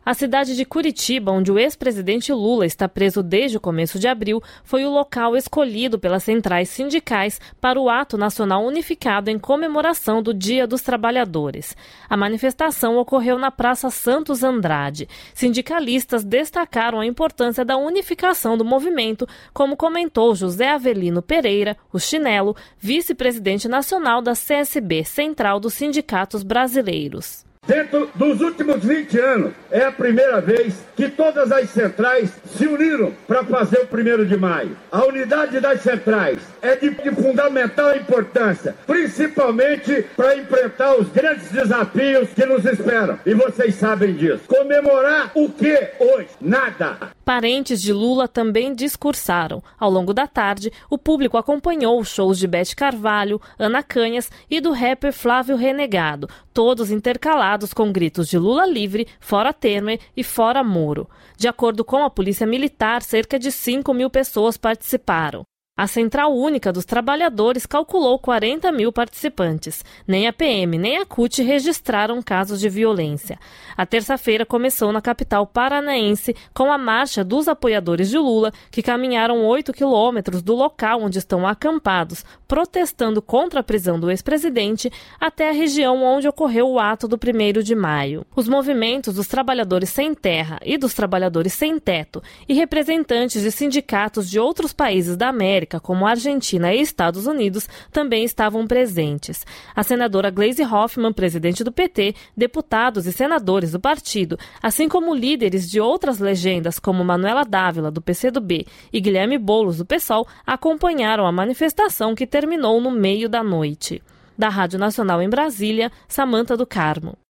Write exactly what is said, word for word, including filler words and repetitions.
A cidade de Curitiba, onde o ex-presidente Lula está preso desde o começo de abril, foi o local escolhido pelas centrais sindicais para o ato nacional unificado em comemoração do Dia dos Trabalhadores. A manifestação ocorreu na Praça Santos Andrade. Sindicalistas destacaram a importância da unificação do movimento, como comentou José Avelino Pereira, o Chinelo, vice-presidente nacional da C S B, Central dos Sindicatos Brasileiros. Dentro dos últimos vinte anos, é a primeira vez que todas as centrais se uniram para fazer o primeiro de maio. A unidade das centrais é de, de fundamental importância, principalmente para enfrentar os grandes desafios que nos esperam. E vocês sabem disso. Comemorar o que hoje? Nada. Parentes de Lula também discursaram. Ao longo da tarde, o público acompanhou os shows de Beth Carvalho, Ana Canhas e do rapper Flávio Renegado, todos intercalados com gritos de Lula livre, fora Temer e fora Moro. De acordo com a Polícia Militar, cerca de cinco mil pessoas participaram. A Central Única dos Trabalhadores calculou quarenta mil participantes. Nem a P M nem a C U T registraram casos de violência. A terça-feira começou na capital paranaense com a marcha dos apoiadores de Lula, que caminharam oito quilômetros do local onde estão acampados, protestando contra a prisão do ex-presidente, até a região onde ocorreu o ato do primeiro de maio. Os movimentos dos trabalhadores sem terra e dos trabalhadores sem teto e representantes de sindicatos de outros países da América, como Argentina e Estados Unidos, também estavam presentes. A senadora Gleisi Hoffmann, presidente do P T, deputados e senadores do partido, assim como líderes de outras legendas como Manuela Dávila, do P C do B, e Guilherme Boulos, do PSOL, acompanharam a manifestação que terminou no meio da noite. Da Rádio Nacional em Brasília, Samantha do Carmo.